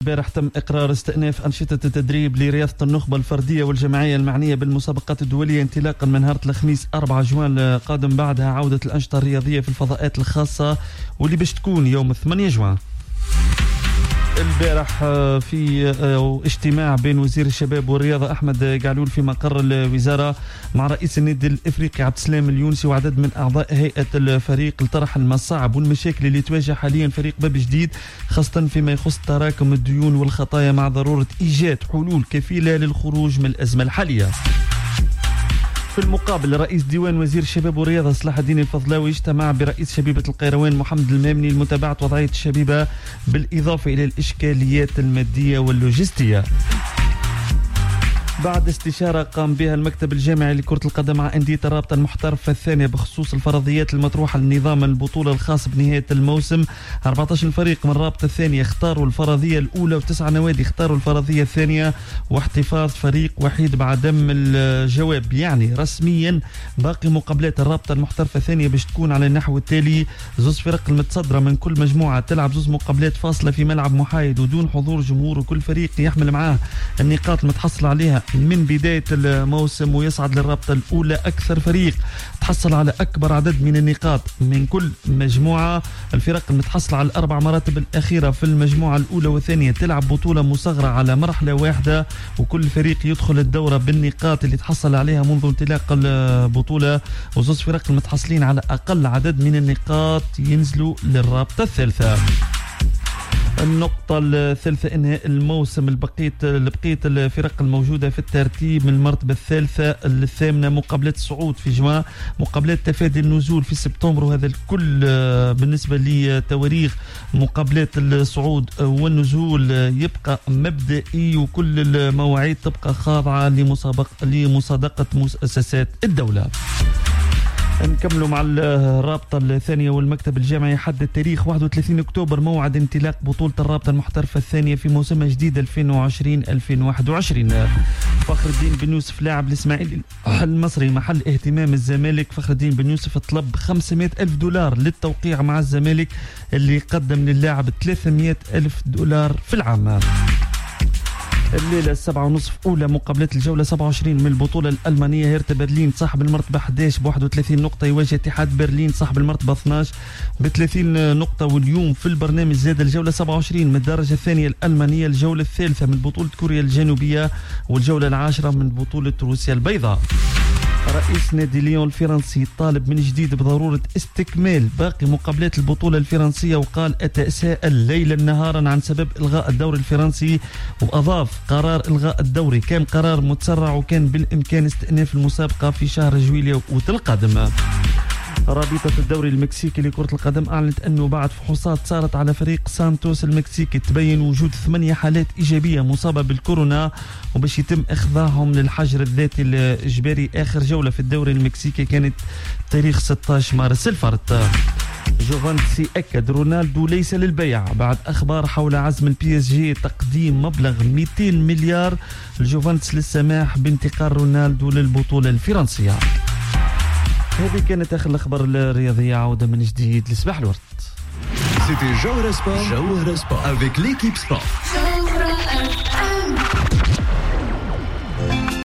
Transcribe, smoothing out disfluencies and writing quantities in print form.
امبارح تم إقرار استئناف أنشطة التدريب لرياضة النخبة الفردية والجماعية المعنية بالمسابقات الدولية انطلاقا من نهار الخميس 4 جوان القادم، بعدها عودة الأنشطة الرياضية في الفضاءات الخاصة واللي باش تكون يوم 8 جوان. البارح في اجتماع بين وزير الشباب والرياضة أحمد قعلول في مقر الوزارة مع رئيس النادي الإفريقي عبد السلام اليونسي وعدد من أعضاء هيئة الفريق لطرح المصاعب والمشاكل اللي تواجه حاليا فريق باب جديد، خاصة فيما يخص تراكم الديون والخطايا مع ضرورة إيجاد حلول كفيلة للخروج من الأزمة الحالية. في المقابل رئيس ديوان وزير الشباب والرياضة صلاح الدين الفضلاوي اجتمع برئيس شبيبة القيروان محمد المامني لمتابعة وضعية الشبيبة بالإضافة إلى الإشكاليات المادية واللوجستية. بعد استشارة قام بها المكتب الجامعي لكرة القدم مع أندية الرابطة المحترفة الثانية بخصوص الفرضيات المطروحة لنظام البطولة الخاص بنهاية الموسم، 14 فريق من الرابطة الثانية اختاروا الفرضية الأولى و9 نوادي اختاروا الفرضية الثانية، واحتفاظ فريق وحيد بعدم الجواب. يعني رسميا باقي مقابلات الرابطة المحترفة الثانية باش تكون على النحو التالي: زوز فرق المتصدرة من كل مجموعة تلعب زوز مقابلات فاصلة في ملعب محايد ودون حضور جمهور، وكل فريق يحمل معاه النقاط المتحصل عليها من بداية الموسم، ويصعد للرابطة الأولى أكثر فريق تحصل على أكبر عدد من النقاط من كل مجموعة. الفرق المتحصلة على الأربع مراتب الأخيرة في المجموعة الأولى والثانية تلعب بطولة مصغرة على مرحلة واحدة، وكل فريق يدخل الدورة بالنقاط اللي تحصل عليها منذ انطلاق البطولة، وزوز فرق المتحصلين على أقل عدد من النقاط ينزلوا للرابطة الثالثة. النقطة الثالثة إنهاء الموسم بقية الفرق الموجودة في الترتيب من المرتبة الثالثة الثامنة مقابلات الصعود في جوان، مقابلات تفادي النزول في سبتمبر، وهذا الكل بالنسبة لتواريخ مقابلات الصعود والنزول يبقى مبدئي، وكل المواعيد تبقى خاضعة لمصادقة مؤسسات الدولة. نكملوا مع الرابطة الثانية والمكتب الجامعي حدد تاريخ 31 أكتوبر موعد انطلاق بطولة الرابطة المحترفة الثانية في موسمها جديد 2020-2021. فخر الدين بن يوسف لاعب الإسماعيلي المصري محل اهتمام الزمالك. فخر الدين بن يوسف طلب $500,000 للتوقيع مع الزمالك اللي قدم للاعب $300,000 في العام. الليلة 7:30 أولى مقابلات الجولة 27 من البطولة الألمانية. هيرتا برلين صاحب المرتبة 11 ب31 نقطة يواجه اتحاد برلين صاحب المرتبة 12 ب30 نقطة. واليوم في البرنامج زاد الجولة 27 من الدرجة الثانية الألمانية، الجولة الثالثة من بطولة كوريا الجنوبية، والجولة العاشرة من بطولة روسيا البيضاء. رئيس نادي ليون الفرنسي طالب من جديد بضرورة استكمال باقي مقابلات البطولة الفرنسية، وقال: أتساءل ليلا نهارا عن سبب إلغاء الدوري الفرنسي، وأضاف: قرار إلغاء الدوري كان قرار متسرع وكان بالإمكان استئناف المسابقة في شهر جويلية القادم. رابطة الدوري المكسيكي لكرة القدم أعلنت أنه بعد فحوصات صارت على فريق سانتوس المكسيكي تبين وجود 8 حالات إيجابية مصابة بالكورونا، وباش يتم إخضاعهم للحجر الذاتي الإجباري. آخر جولة في الدوري المكسيكي كانت تاريخ 16 مارس الفارط. جوفانتسي أكد رونالدو ليس للبيع بعد أخبار حول عزم PSG تقديم مبلغ 200 مليار الجوفانتس للسماح بانتقال رونالدو للبطولة الفرنسية. هذه كانت آخر الأخبار الرياضية. عودة من جديد لصباح الورد. C'était Jawahara Sport avec l'équipe sport.